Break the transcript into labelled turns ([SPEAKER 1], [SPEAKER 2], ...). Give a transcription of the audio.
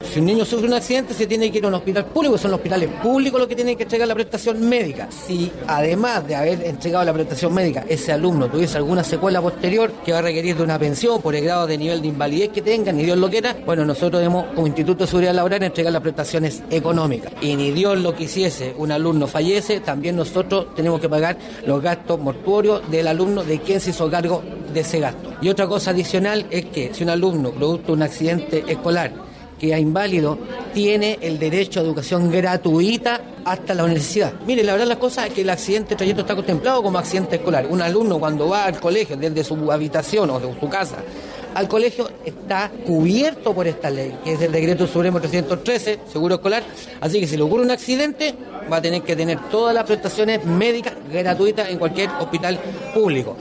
[SPEAKER 1] Si un niño sufre un accidente, se tiene que ir a un hospital público, son los hospitales públicos los que tienen que entregar la prestación médica. Si además de haber entregado la prestación médica, ese alumno tuviese alguna secuela posterior que va a requerir de una pensión por el grado de nivel de invalidez que tenga, ni Dios lo quiera, bueno, nosotros debemos, como Instituto de Seguridad Laboral, entregar las prestaciones económicas. Y ni Dios lo quisiese, un alumno fallece, también nosotros tenemos que pagar los gastos mortuorios del alumno, de quien se hizo cargo de ese gasto. Y otra cosa adicional es que si un alumno, producto de un accidente escolar, queda inválido, tiene el derecho a educación gratuita hasta la universidad. Mire, la verdad las cosas es que el accidente de trayecto está contemplado como accidente escolar. Un alumno cuando va al colegio, desde su habitación o de su casa al colegio, está cubierto por esta ley, que es el Decreto Supremo 313, seguro escolar. Así que si le ocurre un accidente, va a tener que tener todas las prestaciones médicas gratuitas en cualquier hospital público.